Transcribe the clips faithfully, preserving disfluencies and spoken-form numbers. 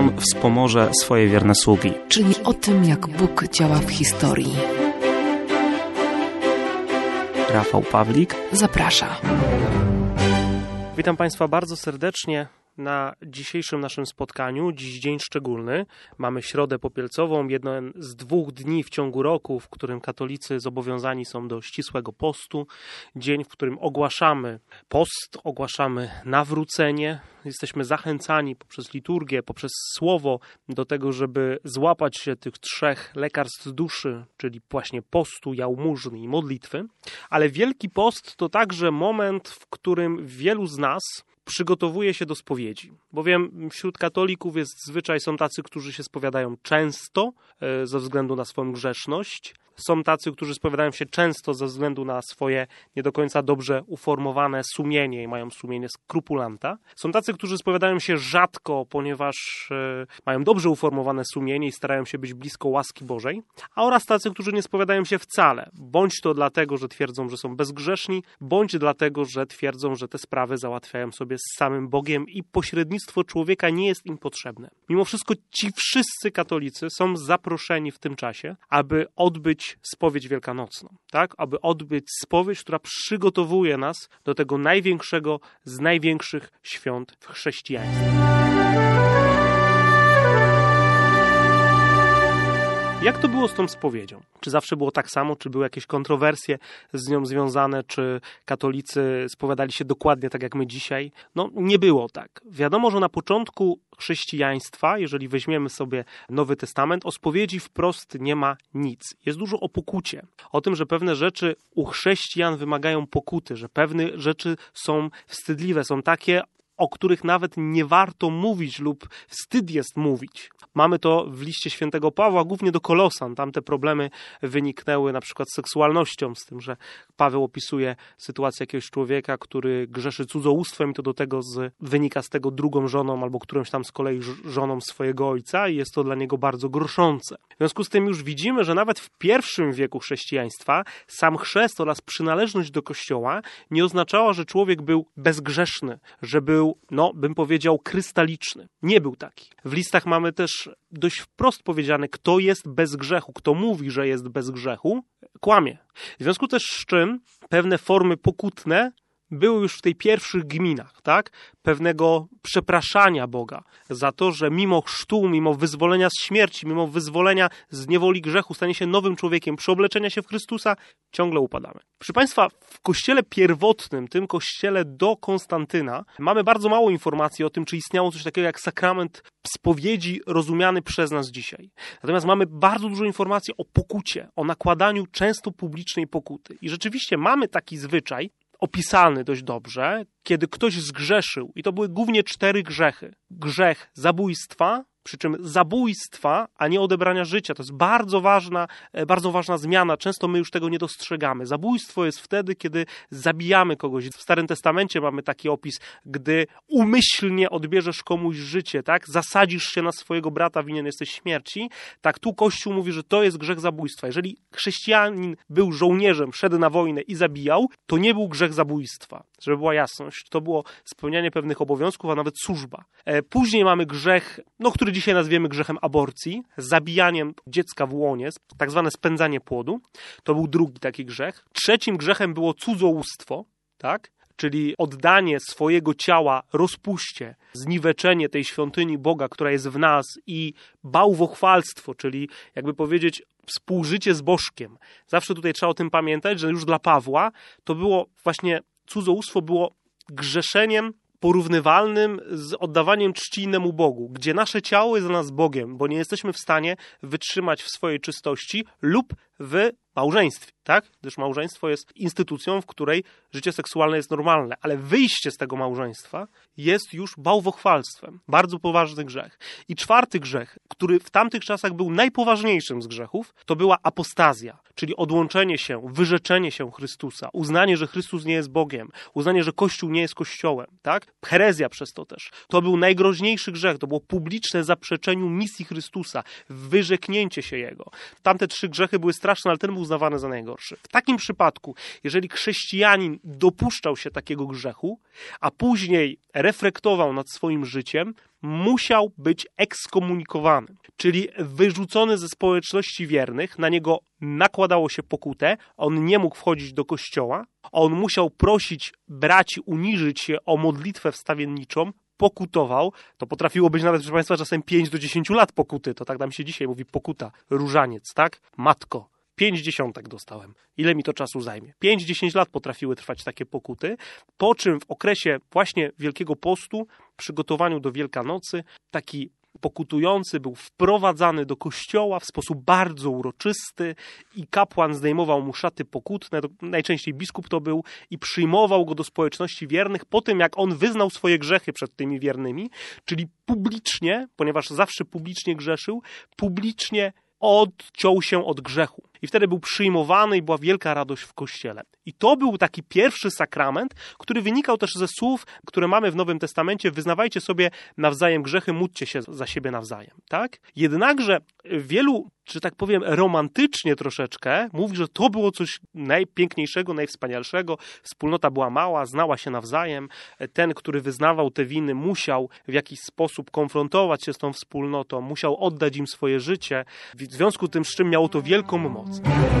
On wspomoże swoje wierne sługi. Czyli o tym, jak Bóg działa w historii. Rafał Pawlik zaprasza. Witam Państwa bardzo serdecznie na dzisiejszym naszym spotkaniu. Dziś dzień szczególny. Mamy Środę Popielcową, jeden z dwóch dni w ciągu roku, w którym katolicy zobowiązani są do ścisłego postu. Dzień, w którym ogłaszamy post, ogłaszamy nawrócenie. Jesteśmy zachęcani poprzez liturgię, poprzez słowo do tego, żeby złapać się tych trzech lekarstw duszy, czyli właśnie postu, jałmużny i modlitwy. Ale Wielki Post to także moment, w którym wielu z nas przygotowuje się do spowiedzi. Bowiem wśród katolików jest zwyczaj, są tacy, którzy się spowiadają często e, ze względu na swoją grzeszność. Są tacy, którzy spowiadają się często ze względu na swoje nie do końca dobrze uformowane sumienie i mają sumienie skrupulanta. Są tacy, którzy spowiadają się rzadko, ponieważ e, mają dobrze uformowane sumienie i starają się być blisko łaski Bożej. A oraz tacy, którzy nie spowiadają się wcale. Bądź to dlatego, że twierdzą, że są bezgrzeszni, bądź dlatego, że twierdzą, że te sprawy załatwiają sobie z samym Bogiem i pośrednictwo człowieka nie jest im potrzebne. Mimo wszystko ci wszyscy katolicy są zaproszeni w tym czasie, aby odbyć spowiedź wielkanocną, tak? Aby odbyć spowiedź, która przygotowuje nas do tego największego z największych świąt w chrześcijaństwie. Jak to było z tą spowiedzią? Czy zawsze było tak samo? Czy były jakieś kontrowersje z nią związane? Czy katolicy spowiadali się dokładnie tak jak my dzisiaj? No nie było tak. Wiadomo, że na początku chrześcijaństwa, jeżeli weźmiemy sobie Nowy Testament, o spowiedzi wprost nie ma nic. Jest dużo o pokucie. O tym, że pewne rzeczy u chrześcijan wymagają pokuty, że pewne rzeczy są wstydliwe, są takie, o których nawet nie warto mówić lub wstyd jest mówić. Mamy to w liście świętego Pawła, głównie do Kolosan. Tam te problemy wyniknęły na przykład z seksualnością, z tym, że Paweł opisuje sytuację jakiegoś człowieka, który grzeszy cudzołóstwem i to do tego z, wynika z tego drugą żoną albo którąś tam z kolei żoną swojego ojca i jest to dla niego bardzo gorszące. W związku z tym już widzimy, że nawet w pierwszym wieku chrześcijaństwa sam chrzest oraz przynależność do Kościoła nie oznaczała, że człowiek był bezgrzeszny, że był, no bym powiedział, krystaliczny. Nie był taki. W listach mamy też dość wprost powiedziane, kto jest bez grzechu, kto mówi, że jest bez grzechu, kłamie. W związku też z czym pewne formy pokutne były już w tej pierwszych gminach, tak? Pewnego przepraszania Boga za to, że mimo chrztu, mimo wyzwolenia z śmierci, mimo wyzwolenia z niewoli grzechu, stanie się nowym człowiekiem, przeobleczenia się w Chrystusa, ciągle upadamy. Proszę Państwa, w kościele pierwotnym, tym kościele do Konstantyna, mamy bardzo mało informacji o tym, czy istniało coś takiego jak sakrament spowiedzi rozumiany przez nas dzisiaj. Natomiast mamy bardzo dużo informacji o pokucie, o nakładaniu często publicznej pokuty. I rzeczywiście mamy taki zwyczaj, opisany dość dobrze, kiedy ktoś zgrzeszył, i to były głównie cztery grzechy. Grzech zabójstwa, przy czym zabójstwa, a nie odebrania życia. To jest bardzo ważna, bardzo ważna zmiana. Często my już tego nie dostrzegamy. Zabójstwo jest wtedy, kiedy zabijamy kogoś. W Starym Testamencie mamy taki opis, gdy umyślnie odbierzesz komuś życie, tak? Zasadzisz się na swojego brata, winien jesteś śmierci. Tak, tu Kościół mówi, że to jest grzech zabójstwa. Jeżeli chrześcijanin był żołnierzem, szedł na wojnę i zabijał, to nie był grzech zabójstwa. Żeby była jasność. To było spełnianie pewnych obowiązków, a nawet służba. Później mamy grzech, no, który dzisiaj nazwiemy grzechem aborcji, zabijaniem dziecka w łonie, tak zwane spędzanie płodu. To był drugi taki grzech. Trzecim grzechem było cudzołóstwo, tak? Czyli oddanie swojego ciała rozpuście, zniweczenie tej świątyni Boga, która jest w nas, i bałwochwalstwo, czyli jakby powiedzieć współżycie z bożkiem. Zawsze tutaj trzeba o tym pamiętać, że już dla Pawła to było właśnie, cudzołóstwo było grzeszeniem porównywalnym z oddawaniem czci innemu Bogu, gdzie nasze ciało jest dla nas Bogiem, bo nie jesteśmy w stanie wytrzymać w swojej czystości lub w małżeństwie, tak? Gdyż małżeństwo jest instytucją, w której życie seksualne jest normalne, ale wyjście z tego małżeństwa jest już bałwochwalstwem. Bardzo poważny grzech. I czwarty grzech, który w tamtych czasach był najpoważniejszym z grzechów, to była apostazja, czyli odłączenie się, wyrzeczenie się Chrystusa, uznanie, że Chrystus nie jest Bogiem, uznanie, że Kościół nie jest Kościołem, tak? Herezja przez to też. To był najgroźniejszy grzech, to było publiczne zaprzeczeniu misji Chrystusa, wyrzeknięcie się Jego. Tamte trzy grzechy były strasznie straszny, ale ten był uznawany za najgorszy. W takim przypadku, jeżeli chrześcijanin dopuszczał się takiego grzechu, a później reflektował nad swoim życiem, musiał być ekskomunikowany, czyli wyrzucony ze społeczności wiernych, na niego nakładało się pokutę, on nie mógł wchodzić do kościoła, on musiał prosić braci uniżyć się o modlitwę wstawienniczą, pokutował, to potrafiło być nawet, proszę Państwa, czasem pięć do dziesięciu lat pokuty, to tak nam się dzisiaj mówi pokuta, różaniec, tak? Matko, pięć dziesiątek dostałem. Ile mi to czasu zajmie? Pięć, dziesięć lat potrafiły trwać takie pokuty, po czym w okresie właśnie Wielkiego Postu, przygotowaniu do Wielkanocy, taki pokutujący był wprowadzany do kościoła w sposób bardzo uroczysty i kapłan zdejmował mu szaty pokutne, najczęściej biskup to był, i przyjmował go do społeczności wiernych po tym, jak on wyznał swoje grzechy przed tymi wiernymi, czyli publicznie, ponieważ zawsze publicznie grzeszył, publicznie odciął się od grzechu. I wtedy był przyjmowany i była wielka radość w Kościele. I to był taki pierwszy sakrament, który wynikał też ze słów, które mamy w Nowym Testamencie: wyznawajcie sobie nawzajem grzechy, módlcie się za siebie nawzajem. Tak? Jednakże wielu, że tak powiem, romantycznie troszeczkę mówi, że to było coś najpiękniejszego, najwspanialszego. Wspólnota była mała, znała się nawzajem. Ten, który wyznawał te winy, musiał w jakiś sposób konfrontować się z tą wspólnotą, musiał oddać im swoje życie. W związku z tym, z czym miało to wielką moc.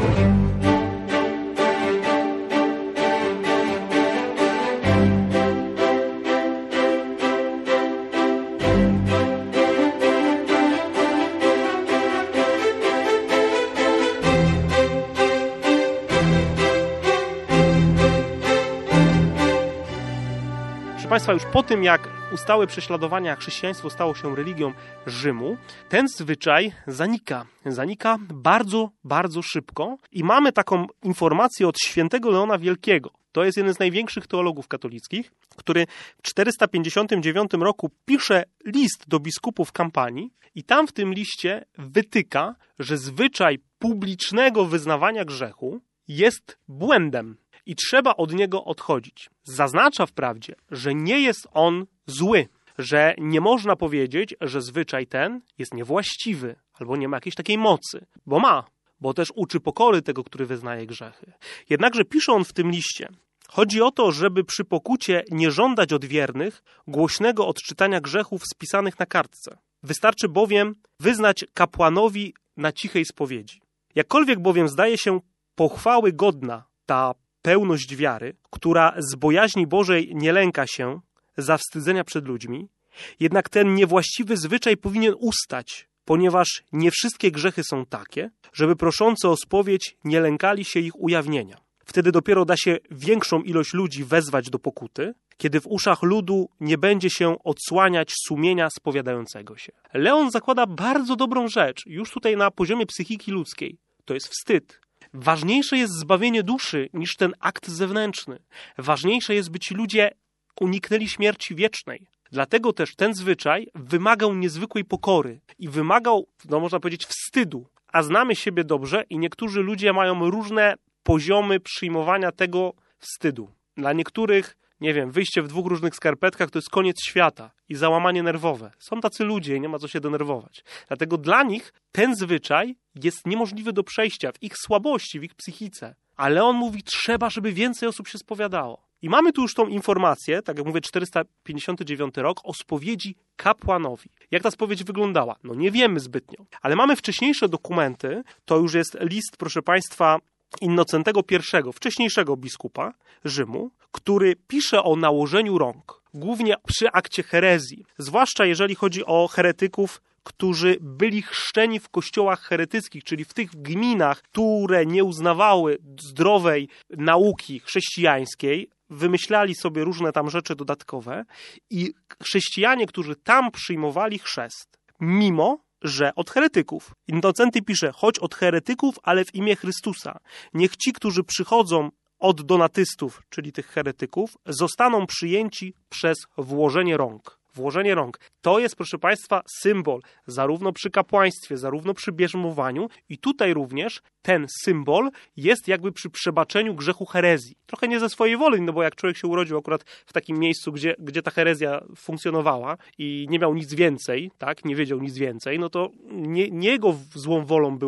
Państwa, już po tym, jak ustały prześladowania, chrześcijaństwo stało się religią Rzymu, ten zwyczaj zanika. Zanika bardzo, bardzo szybko i mamy taką informację od świętego Leona Wielkiego. To jest jeden z największych teologów katolickich, który w czterysta pięćdziesiątym dziewiątym roku pisze list do biskupów Kampanii i tam w tym liście wytyka, że zwyczaj publicznego wyznawania grzechu jest błędem i trzeba od niego odchodzić. Zaznacza wprawdzie, że nie jest on zły, że nie można powiedzieć, że zwyczaj ten jest niewłaściwy albo nie ma jakiejś takiej mocy, bo ma, bo też uczy pokory tego, który wyznaje grzechy. Jednakże pisze on w tym liście: chodzi o to, żeby przy pokucie nie żądać od wiernych głośnego odczytania grzechów spisanych na kartce. Wystarczy bowiem wyznać kapłanowi na cichej spowiedzi. Jakkolwiek bowiem zdaje się pochwały godna ta pełność wiary, która z bojaźni Bożej nie lęka się zawstydzenia przed ludźmi, jednak ten niewłaściwy zwyczaj powinien ustać, ponieważ nie wszystkie grzechy są takie, żeby proszący o spowiedź nie lękali się ich ujawnienia. Wtedy dopiero da się większą ilość ludzi wezwać do pokuty, kiedy w uszach ludu nie będzie się odsłaniać sumienia spowiadającego się. Leon zakłada bardzo dobrą rzecz, już tutaj na poziomie psychiki ludzkiej. To jest wstyd. Ważniejsze jest zbawienie duszy niż ten akt zewnętrzny. Ważniejsze jest, by ci ludzie uniknęli śmierci wiecznej. Dlatego też ten zwyczaj wymagał niezwykłej pokory i wymagał, no można powiedzieć, wstydu. A znamy siebie dobrze i niektórzy ludzie mają różne poziomy przyjmowania tego wstydu. Dla niektórych, nie wiem, wyjście w dwóch różnych skarpetkach to jest koniec świata i załamanie nerwowe. Są tacy ludzie i nie ma co się denerwować. Dlatego dla nich ten zwyczaj jest niemożliwy do przejścia w ich słabości, w ich psychice. Ale on mówi, trzeba, żeby więcej osób się spowiadało. I mamy tu już tą informację, tak jak mówię, czterysta pięćdziesiąty dziewiąty rok, o spowiedzi kapłanowi. Jak ta spowiedź wyglądała? No nie wiemy zbytnio. Ale mamy wcześniejsze dokumenty, to już jest list, proszę Państwa, Innocentego I, wcześniejszego biskupa Rzymu, który pisze o nałożeniu rąk, głównie przy akcie herezji, zwłaszcza jeżeli chodzi o heretyków, którzy byli chrzczeni w kościołach heretyckich, czyli w tych gminach, które nie uznawały zdrowej nauki chrześcijańskiej, wymyślali sobie różne tam rzeczy dodatkowe i chrześcijanie, którzy tam przyjmowali chrzest, mimo że od heretyków. Innocenty pisze, choć od heretyków, ale w imię Chrystusa. Niech ci, którzy przychodzą od donatystów, czyli tych heretyków, zostaną przyjęci przez włożenie rąk. Włożenie rąk. To jest, proszę Państwa, symbol zarówno przy kapłaństwie, zarówno przy bierzmowaniu i tutaj również ten symbol jest jakby przy przebaczeniu grzechu herezji. Trochę nie ze swojej woli, no bo jak człowiek się urodził akurat w takim miejscu, gdzie, gdzie ta herezja funkcjonowała i nie miał nic więcej, tak, nie wiedział nic więcej, no to nie, nie jego złą wolą było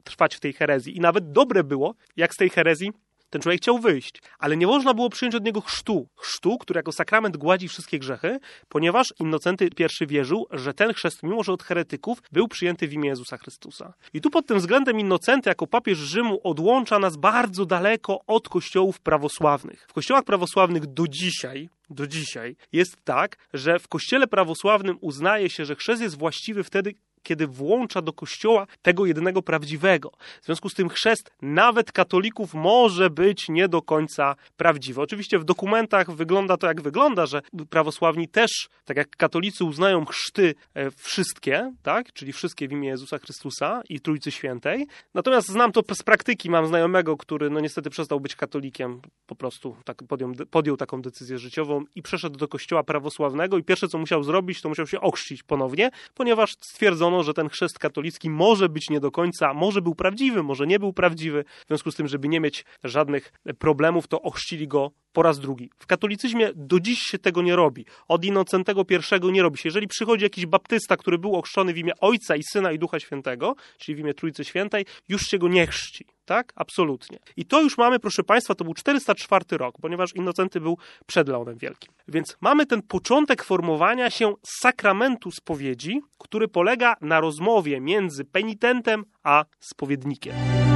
trwać w tej herezji. I nawet dobre było, jak z tej herezji ten człowiek chciał wyjść, ale nie można było przyjąć od niego chrztu. Chrztu, który jako sakrament gładzi wszystkie grzechy, ponieważ Innocenty I wierzył, że ten chrzest, mimo że od heretyków, był przyjęty w imię Jezusa Chrystusa. I tu pod tym względem Innocenty jako papież Rzymu odłącza nas bardzo daleko od kościołów prawosławnych. W kościołach prawosławnych do dzisiaj do dzisiaj jest tak, że w kościele prawosławnym uznaje się, że chrzest jest właściwy wtedy, kiedy włącza do kościoła tego jedynego prawdziwego. W związku z tym chrzest nawet katolików może być nie do końca prawdziwy. Oczywiście w dokumentach wygląda to jak wygląda, że prawosławni też, tak jak katolicy uznają chrzty wszystkie, tak, czyli wszystkie w imię Jezusa Chrystusa i Trójcy Świętej. Natomiast znam to z praktyki, mam znajomego, który no niestety przestał być katolikiem, po prostu tak podjął, podjął taką decyzję życiową i przeszedł do kościoła prawosławnego i pierwsze co musiał zrobić, to musiał się ochrzcić ponownie, ponieważ stwierdzono, że ten chrzest katolicki może być nie do końca, może był prawdziwy, może nie był prawdziwy. W związku z tym, żeby nie mieć żadnych problemów, to ochrzcili go po raz drugi. W katolicyzmie do dziś się tego nie robi. Od Innocentego I nie robi się. Jeżeli przychodzi jakiś baptysta, który był ochrzczony w imię Ojca i Syna i Ducha Świętego, czyli w imię Trójcy Świętej, już się go nie chrzci. Tak? Absolutnie. I to już mamy, proszę Państwa, to był czterysta czwarty rok, ponieważ Innocenty był przed Leonem Wielkim. Więc mamy ten początek formowania się sakramentu spowiedzi, który polega na rozmowie między penitentem a spowiednikiem.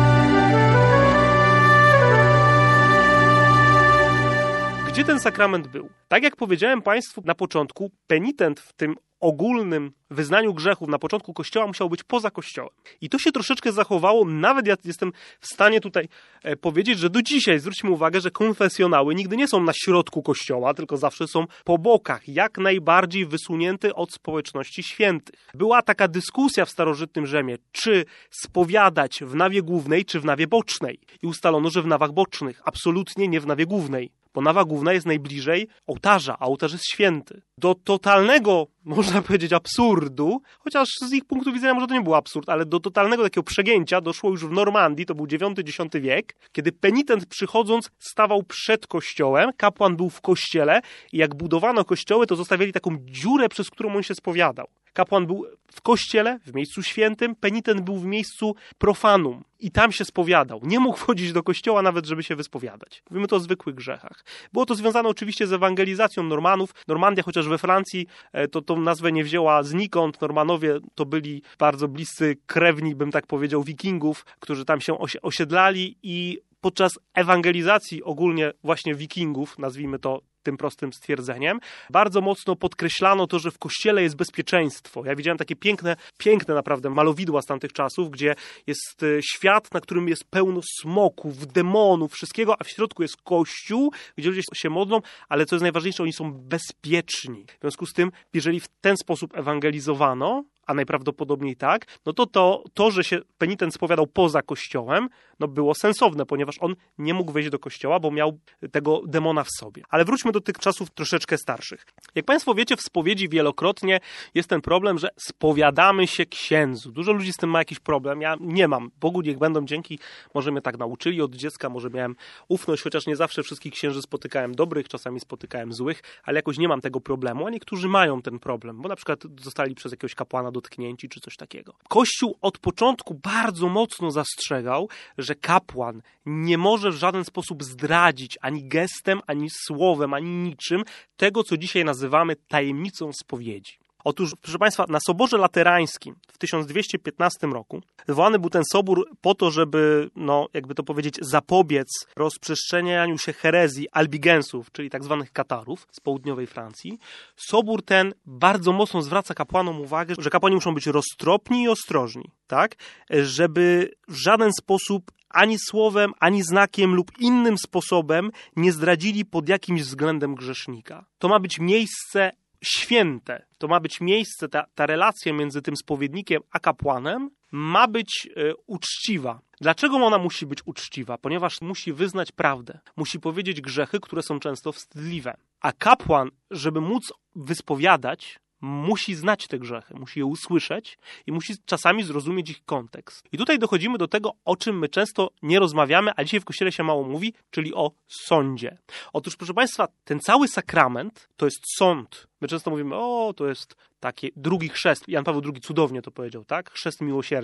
Gdzie ten sakrament był? Tak jak powiedziałem Państwu na początku, penitent w tym ogólnym wyznaniu grzechów na początku Kościoła musiał być poza Kościołem. I to się troszeczkę zachowało, nawet ja jestem w stanie tutaj powiedzieć, że do dzisiaj zwróćmy uwagę, że konfesjonały nigdy nie są na środku Kościoła, tylko zawsze są po bokach, jak najbardziej wysunięte od społeczności świętych. Była taka dyskusja w starożytnym Rzymie, czy spowiadać w nawie głównej, czy w nawie bocznej. I ustalono, że w nawach bocznych, absolutnie nie w nawie głównej. Bo nawa główna jest najbliżej ołtarza, a ołtarz jest święty. Do totalnego, można powiedzieć, absurdu, chociaż z ich punktu widzenia może to nie był absurd, ale do totalnego takiego przegięcia doszło już w Normandii, to był dziewiąty dziesiąty wiek, kiedy penitent przychodząc stawał przed kościołem, kapłan był w kościele i jak budowano kościoły, to zostawiali taką dziurę, przez którą on się spowiadał. Kapłan był w kościele, w miejscu świętym, penitent był w miejscu profanum i tam się spowiadał. Nie mógł wchodzić do kościoła nawet, żeby się wyspowiadać. Mówimy to o zwykłych grzechach. Było to związane oczywiście z ewangelizacją Normanów. Normandia, chociaż we Francji, to tą nazwę nie wzięła znikąd. Normanowie to byli bardzo bliscy krewni, bym tak powiedział, wikingów, którzy tam się osiedlali i podczas ewangelizacji ogólnie właśnie wikingów, nazwijmy to tym prostym stwierdzeniem, bardzo mocno podkreślano to, że w kościele jest bezpieczeństwo. Ja widziałem takie piękne, piękne naprawdę malowidła z tamtych czasów, gdzie jest świat, na którym jest pełno smoków, demonów, wszystkiego, a w środku jest kościół, gdzie ludzie się modlą, ale co jest najważniejsze, oni są bezpieczni. W związku z tym, jeżeli w ten sposób ewangelizowano, a najprawdopodobniej tak, no to to, to że się penitent spowiadał poza kościołem, no było sensowne, ponieważ on nie mógł wejść do kościoła, bo miał tego demona w sobie. Ale wróćmy do tych czasów troszeczkę starszych. Jak Państwo wiecie, w spowiedzi wielokrotnie jest ten problem, że spowiadamy się księdzu. Dużo ludzi z tym ma jakiś problem. Ja nie mam. Bogu niech będą dzięki. Może mnie tak nauczyli od dziecka, może miałem ufność, chociaż nie zawsze wszystkich księży spotykałem dobrych, czasami spotykałem złych, ale jakoś nie mam tego problemu, a niektórzy mają ten problem, bo na przykład zostali przez jakiegoś kapłana dotknięci czy coś takiego. Kościół od początku bardzo mocno zastrzegał, że kapłan nie może w żaden sposób zdradzić ani gestem, ani słowem, ani niczym tego, co dzisiaj nazywamy tajemnicą spowiedzi. Otóż, proszę Państwa, na Soborze Laterańskim w tysiąc dwieście piętnastym roku zwołany był ten sobór po to, żeby, no, jakby to powiedzieć, zapobiec rozprzestrzenianiu się herezji albigensów, czyli tak zwanych Katarów z południowej Francji. Sobór ten bardzo mocno zwraca kapłanom uwagę, że kapłani muszą być roztropni i ostrożni, tak, żeby w żaden sposób ani słowem, ani znakiem lub innym sposobem nie zdradzili pod jakimś względem grzesznika. To ma być miejsce święte. To ma być miejsce, ta, ta relacja między tym spowiednikiem a kapłanem ma być e, uczciwa. Dlaczego ona musi być uczciwa? Ponieważ musi wyznać prawdę. Musi powiedzieć grzechy, które są często wstydliwe. A kapłan, żeby móc wyspowiadać, musi znać te grzechy, musi je usłyszeć i musi czasami zrozumieć ich kontekst. I tutaj dochodzimy do tego, o czym my często nie rozmawiamy, a dzisiaj w Kościele się mało mówi, czyli o sądzie. Otóż, proszę Państwa, ten cały sakrament to jest sąd. My często mówimy, o, to jest taki drugi chrzest. Jan Paweł drugi cudownie to powiedział, tak? Chrzest miłosierdzia.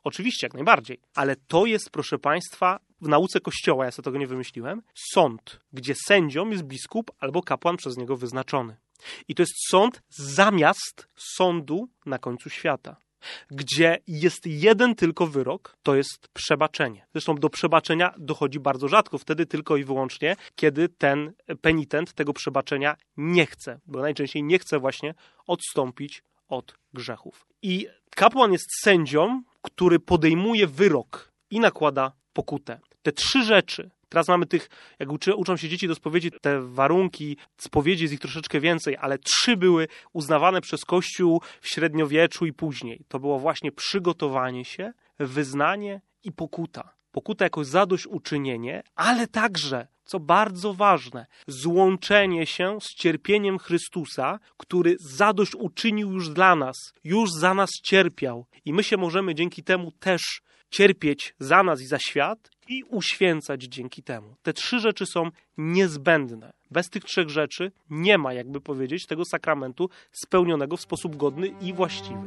Oczywiście, jak najbardziej. Ale to jest, proszę Państwa, w nauce Kościoła, ja sobie tego nie wymyśliłem, sąd, gdzie sędzią jest biskup albo kapłan przez niego wyznaczony. I to jest sąd zamiast sądu na końcu świata, gdzie jest jeden tylko wyrok, to jest przebaczenie. Zresztą do przebaczenia dochodzi bardzo rzadko, wtedy tylko i wyłącznie, kiedy ten penitent tego przebaczenia nie chce, bo najczęściej nie chce właśnie odstąpić od grzechów. I kapłan jest sędzią, który podejmuje wyrok i nakłada pokutę. Te trzy rzeczy, teraz mamy tych, jak uczy, uczą się dzieci do spowiedzi, te warunki spowiedzi, jest ich troszeczkę więcej, ale trzy były uznawane przez Kościół w średniowieczu i później. To było właśnie przygotowanie się, wyznanie i pokuta. Pokuta jako zadośćuczynienie, ale także, co bardzo ważne, złączenie się z cierpieniem Chrystusa, który zadośćuczynił już dla nas, już za nas cierpiał. I my się możemy dzięki temu też cierpieć za nas i za świat i uświęcać dzięki temu. Te trzy rzeczy są niezbędne. Bez tych trzech rzeczy nie ma, jakby powiedzieć, tego sakramentu spełnionego w sposób godny i właściwy.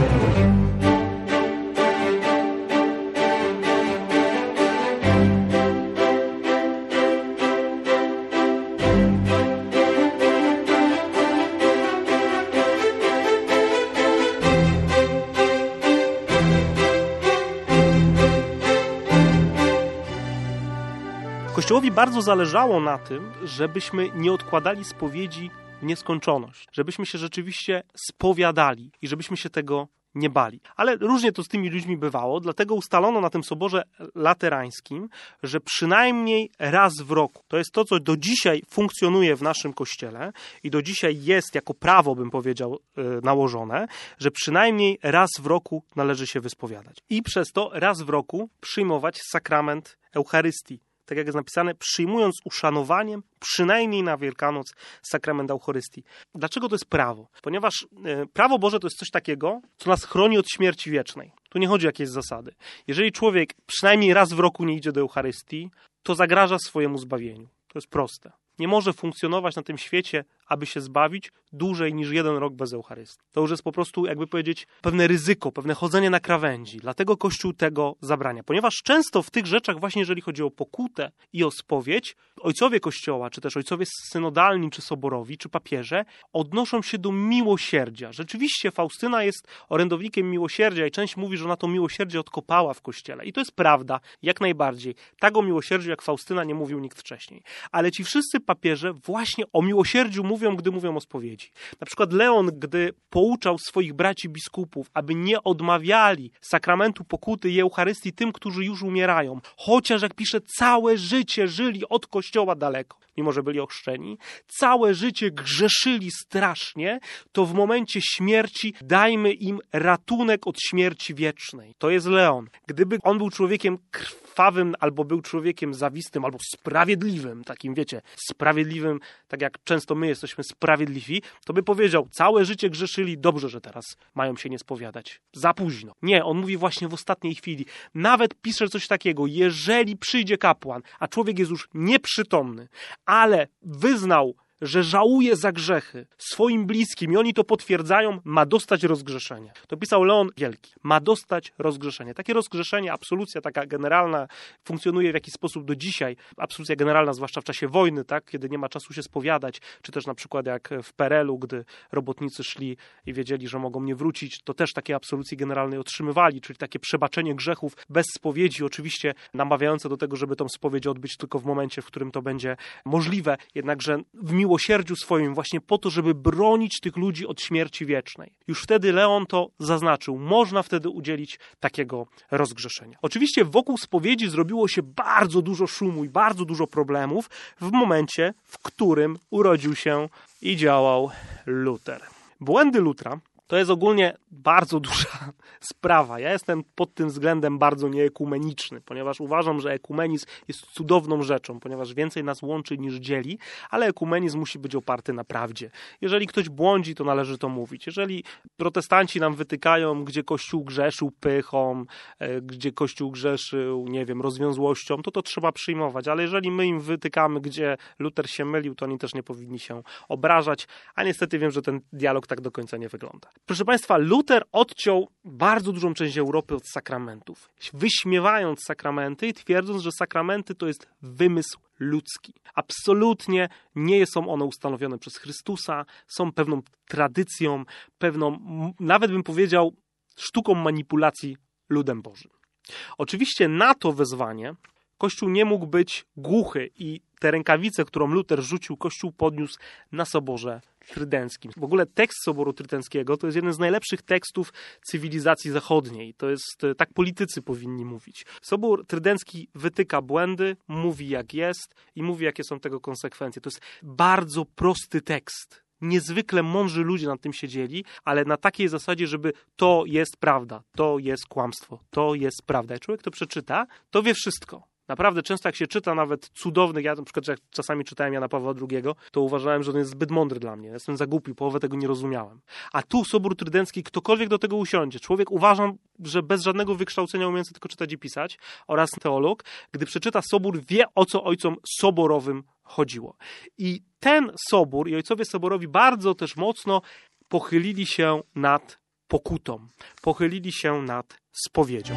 Kościołowi bardzo zależało na tym, żebyśmy nie odkładali spowiedzi w nieskończoność, żebyśmy się rzeczywiście spowiadali i żebyśmy się tego nie bali. Ale różnie to z tymi ludźmi bywało, dlatego ustalono na tym soborze laterańskim, że przynajmniej raz w roku, to jest to, co do dzisiaj funkcjonuje w naszym kościele i do dzisiaj jest jako prawo, bym powiedział, nałożone, że przynajmniej raz w roku należy się wyspowiadać. I przez to raz w roku przyjmować sakrament Eucharystii. Tak jak jest napisane, przyjmując uszanowaniem przynajmniej na Wielkanoc sakrament Eucharystii. Dlaczego to jest prawo? Ponieważ e, prawo Boże to jest coś takiego, co nas chroni od śmierci wiecznej. Tu nie chodzi o jakieś zasady. Jeżeli człowiek przynajmniej raz w roku nie idzie do Eucharystii, to zagraża swojemu zbawieniu. To jest proste. Nie może funkcjonować na tym świecie, aby się zbawić, dłużej niż jeden rok bez Eucharystii. To już jest po prostu, jakby powiedzieć, pewne ryzyko, pewne chodzenie na krawędzi. Dlatego Kościół tego zabrania. Ponieważ często w tych rzeczach, właśnie jeżeli chodzi o pokutę i o spowiedź, ojcowie Kościoła, czy też ojcowie synodalni, czy soborowi, czy papieże, odnoszą się do miłosierdzia. Rzeczywiście Faustyna jest orędownikiem miłosierdzia i część mówi, że ona to miłosierdzie odkopała w Kościele. I to jest prawda, jak najbardziej. Tak o miłosierdziu jak Faustyna nie mówił nikt wcześniej. Ale ci wszyscy papieże właśnie o miłosierdziu mówią, gdy mówią o spowiedzi. Na przykład Leon, gdy pouczał swoich braci biskupów, aby nie odmawiali sakramentu pokuty i Eucharystii tym, którzy już umierają, chociaż, jak pisze, całe życie żyli od Kościoła daleko, mimo że byli ochrzczeni, całe życie grzeszyli strasznie, to w momencie śmierci dajmy im ratunek od śmierci wiecznej. To jest Leon. Gdyby on był człowiekiem krwawym, albo był człowiekiem zawistym, albo sprawiedliwym, takim, wiecie, sprawiedliwym, tak jak często my jesteśmy sprawiedliwi, to by powiedział, całe życie grzeszyli, dobrze, że teraz mają się nie spowiadać. Za późno. Nie, on mówi właśnie w ostatniej chwili. Nawet pisze coś takiego, jeżeli przyjdzie kapłan, a człowiek jest już nieprzytomny, ale wyznał, że żałuje za grzechy swoim bliskim i oni to potwierdzają, ma dostać rozgrzeszenie. To pisał Leon Wielki. Ma dostać rozgrzeszenie. Takie rozgrzeszenie, absolucja taka generalna funkcjonuje w jakiś sposób do dzisiaj. Absolucja generalna, zwłaszcza w czasie wojny, tak, kiedy nie ma czasu się spowiadać, czy też na przykład jak w P R L u, gdy robotnicy szli i wiedzieli, że mogą nie wrócić, to też takie absolucji generalnej otrzymywali, czyli takie przebaczenie grzechów bez spowiedzi, oczywiście namawiające do tego, żeby tą spowiedź odbyć tylko w momencie, w którym to będzie możliwe, jednakże w miłosierdziu miłosierdziu swoim właśnie po to, żeby bronić tych ludzi od śmierci wiecznej. Już wtedy Leon to zaznaczył. Można wtedy udzielić takiego rozgrzeszenia. Oczywiście wokół spowiedzi zrobiło się bardzo dużo szumu i bardzo dużo problemów w momencie, w którym urodził się i działał Luter. Błędy Lutra to jest ogólnie bardzo duża sprawa. Ja jestem pod tym względem bardzo nieekumeniczny, ponieważ uważam, że ekumenizm jest cudowną rzeczą, ponieważ więcej nas łączy niż dzieli, ale ekumenizm musi być oparty na prawdzie. Jeżeli ktoś błądzi, to należy to mówić. Jeżeli protestanci nam wytykają, gdzie Kościół grzeszył pychą, gdzie Kościół grzeszył, nie wiem, rozwiązłością, to to trzeba przyjmować, ale jeżeli my im wytykamy, gdzie Luter się mylił, to oni też nie powinni się obrażać, a niestety wiem, że ten dialog tak do końca nie wygląda. Proszę Państwa, Luter odciął bardzo dużą część Europy od sakramentów, wyśmiewając sakramenty i twierdząc, że sakramenty to jest wymysł ludzki. Absolutnie nie są one ustanowione przez Chrystusa, są pewną tradycją, pewną, nawet bym powiedział, sztuką manipulacji ludem Bożym. Oczywiście na to wezwanie Kościół nie mógł być głuchy i tę rękawicę, którą Luter rzucił, Kościół podniósł na Soborze Trydenckim. W ogóle tekst Soboru Trydenckiego to jest jeden z najlepszych tekstów cywilizacji zachodniej. To jest, tak politycy powinni mówić. Sobór Trydencki wytyka błędy, mówi jak jest i mówi jakie są tego konsekwencje. To jest bardzo prosty tekst. Niezwykle mądrzy ludzie nad tym siedzieli, ale na takiej zasadzie, żeby to jest prawda, to jest kłamstwo, to jest prawda. Jak człowiek to przeczyta, to wie wszystko. Naprawdę często jak się czyta nawet cudownych, ja na przykład jak czasami czytałem Jana Pawła drugiego, to uważałem, że on jest zbyt mądry dla mnie. Jestem za głupi, połowę tego nie rozumiałem. A tu Sobór Trydencki, ktokolwiek do tego usiądzie, człowiek uważam, że bez żadnego wykształcenia umiejący tylko czytać i pisać, oraz teolog, gdy przeczyta Sobór, wie, o co ojcom soborowym chodziło. I ten Sobór i ojcowie soborowi bardzo też mocno pochylili się nad pokutą, pochylili się nad spowiedzią.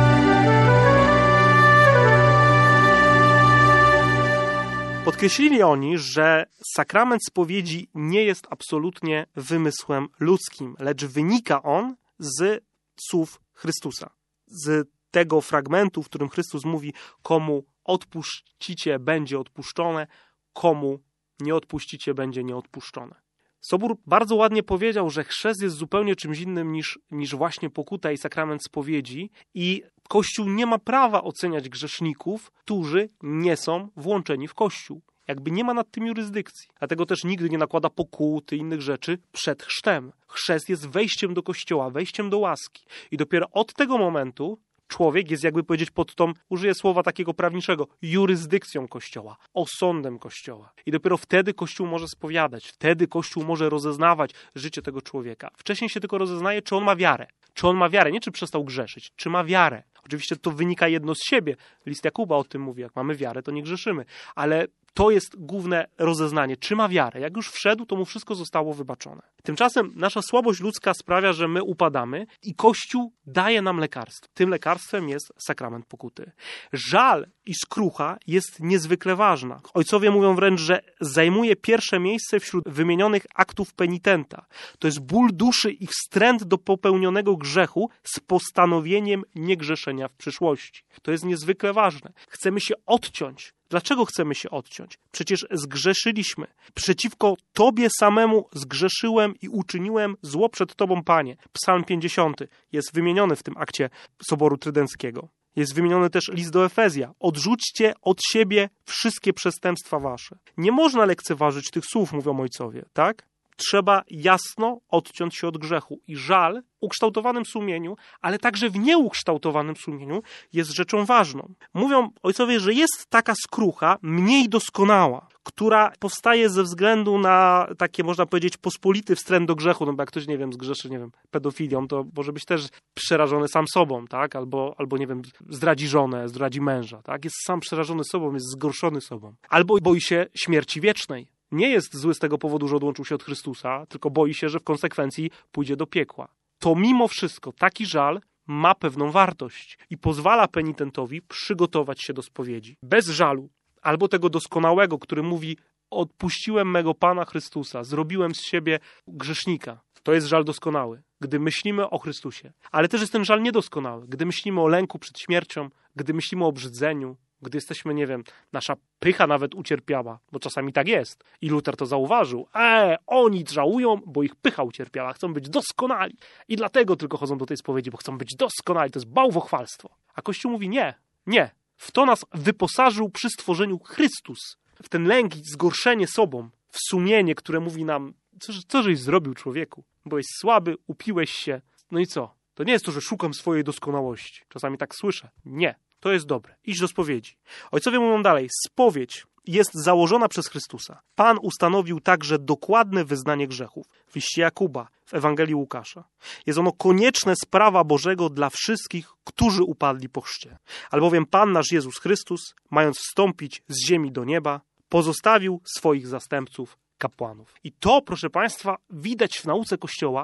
Podkreślili oni, że sakrament spowiedzi nie jest absolutnie wymysłem ludzkim, lecz wynika on z słów Chrystusa. Z tego fragmentu, w którym Chrystus mówi, komu odpuścicie, będzie odpuszczone, komu nie odpuścicie, będzie nieodpuszczone. Sobór bardzo ładnie powiedział, że chrzest jest zupełnie czymś innym niż, niż właśnie pokuta i sakrament spowiedzi i Kościół nie ma prawa oceniać grzeszników, którzy nie są włączeni w Kościół. Jakby nie ma nad tym jurysdykcji. Dlatego też nigdy nie nakłada pokuty i innych rzeczy przed chrztem. Chrzest jest wejściem do Kościoła, wejściem do łaski. I dopiero od tego momentu człowiek jest, jakby powiedzieć, pod tą, użyję słowa takiego prawniczego, jurysdykcją Kościoła, osądem Kościoła. I dopiero wtedy Kościół może spowiadać, wtedy Kościół może rozeznawać życie tego człowieka. Wcześniej się tylko rozeznaje, czy on ma wiarę. Czy on ma wiarę, nie czy przestał grzeszyć, czy ma wiarę. Oczywiście to wynika jedno z siebie. List Jakuba o tym mówi, jak mamy wiarę, to nie grzeszymy. Ale to jest główne rozeznanie, czy ma wiarę. Jak już wszedł, to mu wszystko zostało wybaczone. Tymczasem nasza słabość ludzka sprawia, że my upadamy i Kościół daje nam lekarstwo. Tym lekarstwem jest sakrament pokuty. Żal i skrucha jest niezwykle ważna. Ojcowie mówią wręcz, że zajmuje pierwsze miejsce wśród wymienionych aktów penitenta. To jest ból duszy i wstręt do popełnionego grzechu z postanowieniem niegrzeszenia w przyszłości. To jest niezwykle ważne. Chcemy się odciąć. Dlaczego chcemy się odciąć? Przecież zgrzeszyliśmy. Przeciwko Tobie samemu zgrzeszyłem i uczyniłem zło przed Tobą, Panie. Psalm pięćdziesiąty jest wymieniony w tym akcie Soboru Trydenckiego. Jest wymieniony też list do Efezja. Odrzućcie od siebie wszystkie przestępstwa wasze. Nie można lekceważyć tych słów, mówią ojcowie, tak? Trzeba jasno odciąć się od grzechu. I żal w ukształtowanym sumieniu, ale także w nieukształtowanym sumieniu jest rzeczą ważną. Mówią ojcowie, że jest taka skrucha mniej doskonała, która powstaje ze względu na takie, można powiedzieć, pospolity wstręt do grzechu. No bo jak ktoś, nie wiem, zgrzeszy, nie wiem, pedofilią, to może być też przerażony sam sobą, tak? Albo, albo nie wiem, zdradzi żonę, zdradzi męża, tak? Jest sam przerażony sobą, jest zgorszony sobą. Albo boi się śmierci wiecznej. Nie jest zły z tego powodu, że odłączył się od Chrystusa, tylko boi się, że w konsekwencji pójdzie do piekła. To mimo wszystko taki żal ma pewną wartość i pozwala penitentowi przygotować się do spowiedzi. Bez żalu, albo tego doskonałego, który mówi, odpuściłem mego Pana Chrystusa, zrobiłem z siebie grzesznika. To jest żal doskonały, gdy myślimy o Chrystusie. Ale też jest ten żal niedoskonały, gdy myślimy o lęku przed śmiercią, gdy myślimy o obrzydzeniu, gdy jesteśmy, nie wiem, nasza pycha nawet ucierpiała, bo czasami tak jest. I Luter to zauważył. E, oni żałują, bo ich pycha ucierpiała, chcą być doskonali. I dlatego tylko chodzą do tej spowiedzi, bo chcą być doskonali. To jest bałwochwalstwo. A Kościół mówi nie, nie. W to nas wyposażył przy stworzeniu Chrystus. W ten lęk i zgorszenie sobą, w sumienie, które mówi nam, co, co żeś zrobił, człowieku? Byłeś słaby, upiłeś się. No i co? To nie jest to, że szukam swojej doskonałości. Czasami tak słyszę. Nie. To jest dobre. Idź do spowiedzi. Ojcowie mówią dalej. Spowiedź jest założona przez Chrystusa. Pan ustanowił także dokładne wyznanie grzechów. W liście Jakuba, w Ewangelii Łukasza. Jest ono konieczne z prawa Bożego dla wszystkich, którzy upadli po chrzcie. Albowiem Pan nasz Jezus Chrystus, mając wstąpić z ziemi do nieba, pozostawił swoich zastępców kapłanów. I to, proszę Państwa, widać w nauce Kościoła, w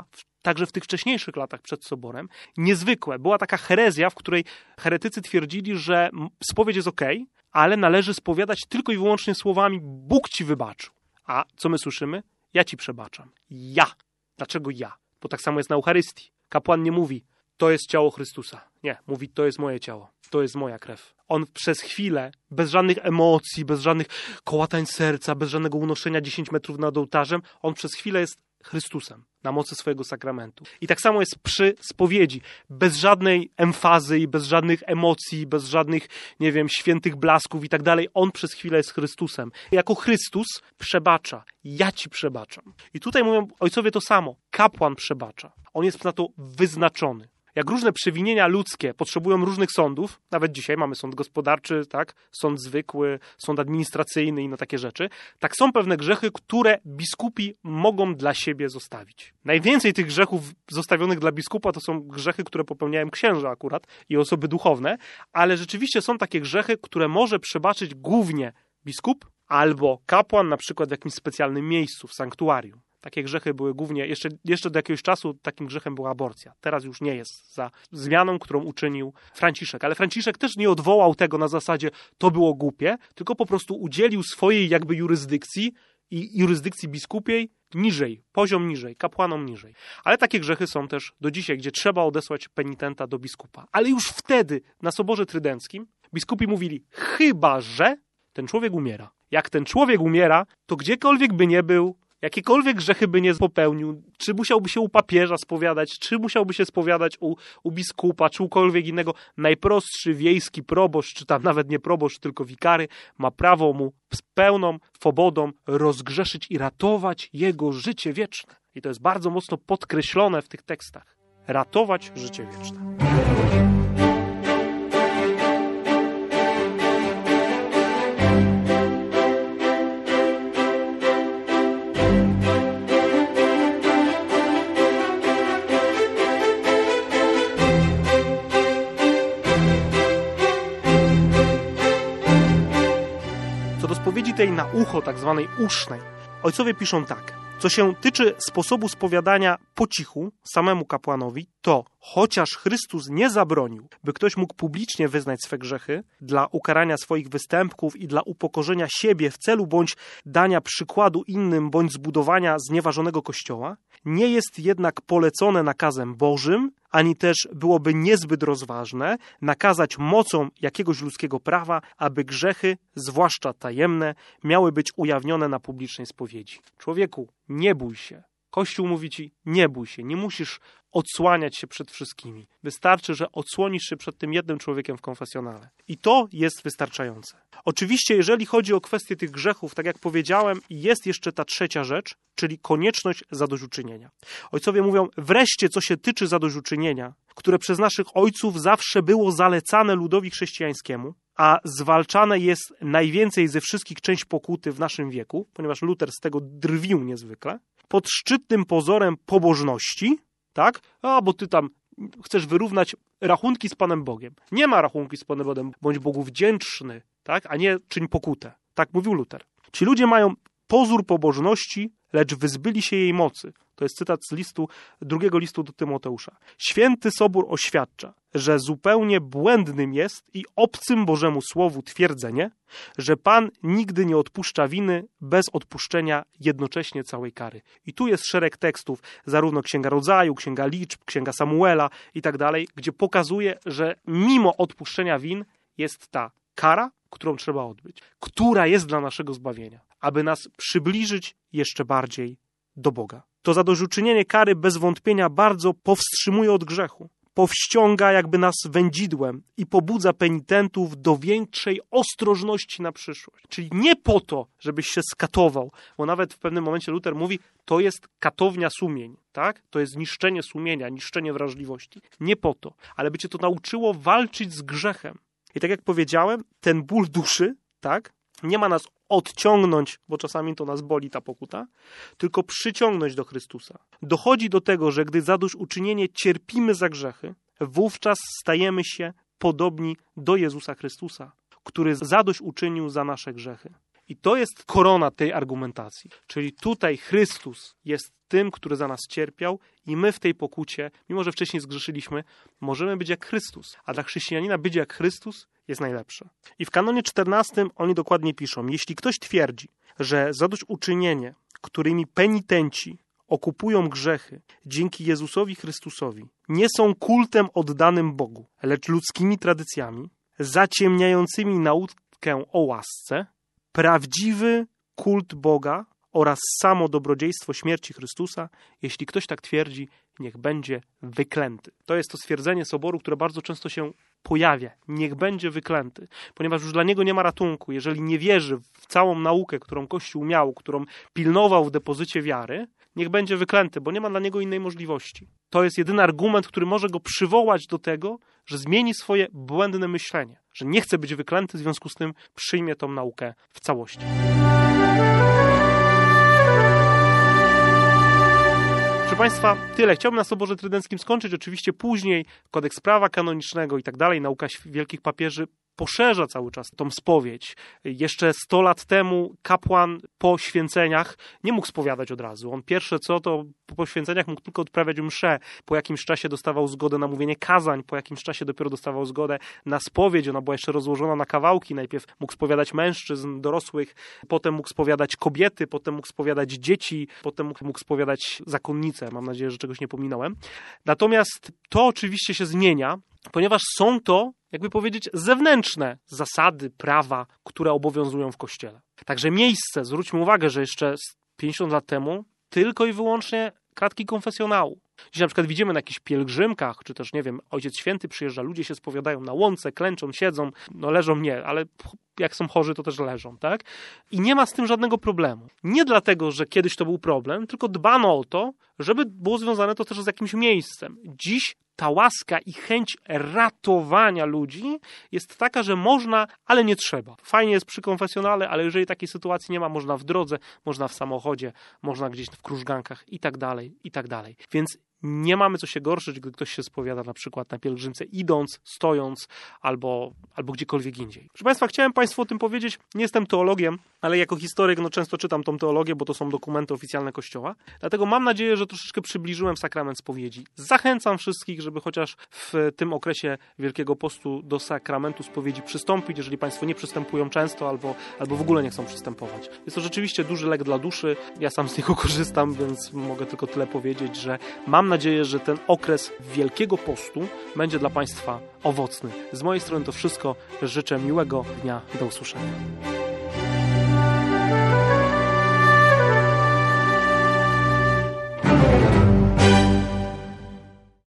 także w tych wcześniejszych latach przed Soborem, niezwykłe. Była taka herezja, w której heretycy twierdzili, że spowiedź jest okej, ale należy spowiadać tylko i wyłącznie słowami Bóg ci wybaczył. A co my słyszymy? Ja ci przebaczam. Ja. Dlaczego ja? Bo tak samo jest na Eucharystii. Kapłan nie mówi, to jest ciało Chrystusa. Nie, mówi, to jest moje ciało, to jest moja krew. On przez chwilę, bez żadnych emocji, bez żadnych kołatań serca, bez żadnego unoszenia dziesięć metrów nad ołtarzem, on przez chwilę jest Chrystusem na mocy swojego sakramentu. I tak samo jest przy spowiedzi. Bez żadnej emfazy i bez żadnych emocji, bez żadnych, nie wiem, świętych blasków i tak dalej. On przez chwilę jest Chrystusem. Jako Chrystus przebacza. Ja ci przebaczam. I tutaj mówią ojcowie to samo. Kapłan przebacza. On jest na to wyznaczony. Jak różne przewinienia ludzkie potrzebują różnych sądów, nawet dzisiaj mamy sąd gospodarczy, tak, sąd zwykły, sąd administracyjny i no takie rzeczy, tak są pewne grzechy, które biskupi mogą dla siebie zostawić. Najwięcej tych grzechów zostawionych dla biskupa to są grzechy, które popełniają księża akurat i osoby duchowne, ale rzeczywiście są takie grzechy, które może przebaczyć głównie biskup albo kapłan, na przykład w jakimś specjalnym miejscu, w sanktuarium. Takie grzechy były głównie, jeszcze, jeszcze do jakiegoś czasu takim grzechem była aborcja. Teraz już nie jest, za zmianą, którą uczynił Franciszek. Ale Franciszek też nie odwołał tego na zasadzie to było głupie, tylko po prostu udzielił swojej jakby jurysdykcji i jurysdykcji biskupiej niżej, poziom niżej, kapłanom niżej. Ale takie grzechy są też do dzisiaj, gdzie trzeba odesłać penitenta do biskupa. Ale już wtedy na Soborze Trydenckim biskupi mówili, chyba że ten człowiek umiera. Jak ten człowiek umiera, to gdziekolwiek by nie był, jakiekolwiek grzechy by nie popełnił, czy musiałby się u papieża spowiadać, czy musiałby się spowiadać u, u biskupa, czy ukolwiek innego, najprostszy wiejski proboszcz, czy tam nawet nie proboszcz, tylko wikary, ma prawo mu z pełną swobodą rozgrzeszyć i ratować jego życie wieczne. I to jest bardzo mocno podkreślone w tych tekstach. Ratować życie wieczne. Spowiedzi tej na ucho, tak zwanej usznej, ojcowie piszą tak. Co się tyczy sposobu spowiadania po cichu samemu kapłanowi, to chociaż Chrystus nie zabronił, by ktoś mógł publicznie wyznać swe grzechy dla ukarania swoich występków i dla upokorzenia siebie w celu bądź dania przykładu innym, bądź zbudowania znieważonego kościoła, nie jest jednak polecone nakazem Bożym, ani też byłoby niezbyt rozważne nakazać mocą jakiegoś ludzkiego prawa, aby grzechy, zwłaszcza tajemne, miały być ujawnione na publicznej spowiedzi. Człowieku, nie bój się. Kościół mówi ci, nie bój się, nie musisz odsłaniać się przed wszystkimi. Wystarczy, że odsłonisz się przed tym jednym człowiekiem w konfesjonale. I to jest wystarczające. Oczywiście, jeżeli chodzi o kwestię tych grzechów, tak jak powiedziałem, jest jeszcze ta trzecia rzecz, czyli konieczność zadośćuczynienia. Ojcowie mówią, wreszcie co się tyczy zadośćuczynienia, które przez naszych ojców zawsze było zalecane ludowi chrześcijańskiemu, a zwalczane jest najwięcej ze wszystkich część pokuty w naszym wieku, ponieważ Luter z tego drwił niezwykle, pod szczytnym pozorem pobożności, tak? A, bo ty tam chcesz wyrównać rachunki z Panem Bogiem. Nie ma rachunki z Panem Bogiem, bądź Bogu wdzięczny, tak? A nie czyń pokutę. Tak mówił Luter. Ci ludzie mają pozór pobożności, lecz wyzbyli się jej mocy. To jest cytat z listu, drugiego listu do Tymoteusza. Święty Sobór oświadcza, że zupełnie błędnym jest i obcym Bożemu Słowu twierdzenie, że Pan nigdy nie odpuszcza winy bez odpuszczenia jednocześnie całej kary. I tu jest szereg tekstów, zarówno Księga Rodzaju, Księga Liczb, Księga Samuela i tak dalej, gdzie pokazuje, że mimo odpuszczenia win jest ta kara, którą trzeba odbyć, która jest dla naszego zbawienia, aby nas przybliżyć jeszcze bardziej do Boga. To zadośćuczynienie kary bez wątpienia bardzo powstrzymuje od grzechu, powściąga jakby nas wędzidłem i pobudza penitentów do większej ostrożności na przyszłość. Czyli nie po to, żebyś się skatował, bo nawet w pewnym momencie Luter mówi, to jest katownia sumień, tak? To jest niszczenie sumienia, niszczenie wrażliwości. Nie po to, ale by cię to nauczyło walczyć z grzechem. I tak jak powiedziałem, ten ból duszy, tak, nie ma nas odciągnąć, bo czasami to nas boli ta pokuta, tylko przyciągnąć do Chrystusa. Dochodzi do tego, że gdy zadośćuczynienie cierpimy za grzechy, wówczas stajemy się podobni do Jezusa Chrystusa, który zadośćuczynił za nasze grzechy. I to jest korona tej argumentacji. Czyli tutaj Chrystus jest tym, który za nas cierpiał i my w tej pokucie, mimo że wcześniej zgrzeszyliśmy, możemy być jak Chrystus. A dla chrześcijanina być jak Chrystus jest najlepsze. I w kanonie czternastym oni dokładnie piszą: jeśli ktoś twierdzi, że zadośćuczynienie, którymi penitenci okupują grzechy dzięki Jezusowi Chrystusowi, nie są kultem oddanym Bogu, lecz ludzkimi tradycjami, zaciemniającymi naukę o łasce, prawdziwy kult Boga oraz samo dobrodziejstwo śmierci Chrystusa, jeśli ktoś tak twierdzi, niech będzie wyklęty. To jest to stwierdzenie Soboru, które bardzo często się pojawia. Niech będzie wyklęty, ponieważ już dla niego nie ma ratunku. Jeżeli nie wierzy w całą naukę, którą Kościół miał, którą pilnował w depozycie wiary, niech będzie wyklęty, bo nie ma dla niego innej możliwości. To jest jedyny argument, który może go przywołać do tego, że zmieni swoje błędne myślenie, że nie chce być wyklęty, w związku z tym przyjmie tą naukę w całości. Proszę Państwa, tyle. Chciałbym na Soborze Trydenckim skończyć. Oczywiście później kodeks prawa kanonicznego i tak dalej, nauka wielkich papieży poszerza cały czas tą spowiedź. Jeszcze sto lat temu kapłan po święceniach nie mógł spowiadać od razu. On pierwsze co, to po święceniach mógł tylko odprawiać mszę. Po jakimś czasie dostawał zgodę na mówienie kazań, po jakimś czasie dopiero dostawał zgodę na spowiedź. Ona była jeszcze rozłożona na kawałki. Najpierw mógł spowiadać mężczyzn, dorosłych, potem mógł spowiadać kobiety, potem mógł spowiadać dzieci, potem mógł spowiadać zakonnice. Mam nadzieję, że czegoś nie pominąłem. Natomiast to oczywiście się zmienia, ponieważ są to, jakby powiedzieć, zewnętrzne zasady, prawa, które obowiązują w Kościele. Także miejsce, zwróćmy uwagę, że jeszcze pięćdziesiąt lat temu tylko i wyłącznie kratki konfesjonału. Dziś na przykład widzimy na jakichś pielgrzymkach, czy też, nie wiem, Ojciec Święty przyjeżdża, ludzie się spowiadają na łące, klęczą, siedzą, no leżą nie, ale jak są chorzy, to też leżą, tak? I nie ma z tym żadnego problemu. Nie dlatego, że kiedyś to był problem, tylko dbano o to, żeby było związane to też z jakimś miejscem. Dziś ta łaska i chęć ratowania ludzi jest taka, że można, ale nie trzeba. Fajnie jest przy konfesjonale, ale jeżeli takiej sytuacji nie ma, można w drodze, można w samochodzie, można gdzieś w krużgankach i tak dalej, i tak dalej. Więc nie mamy co się gorszyć, gdy ktoś się spowiada na przykład na pielgrzymce idąc, stojąc albo, albo gdziekolwiek indziej. Proszę Państwa, chciałem Państwu o tym powiedzieć. Nie jestem teologiem, ale jako historyk no, często czytam tą teologię, bo to są dokumenty oficjalne Kościoła. Dlatego mam nadzieję, że troszeczkę przybliżyłem sakrament spowiedzi. Zachęcam wszystkich, żeby chociaż w tym okresie Wielkiego Postu do sakramentu spowiedzi przystąpić, jeżeli Państwo nie przystępują często albo, albo w ogóle nie chcą przystępować. Jest to rzeczywiście duży lek dla duszy. Ja sam z niego korzystam, więc mogę tylko tyle powiedzieć, że mam nadzieję, że ten okres Wielkiego Postu będzie dla Państwa owocny. Z mojej strony to wszystko. Życzę miłego dnia. Do usłyszenia.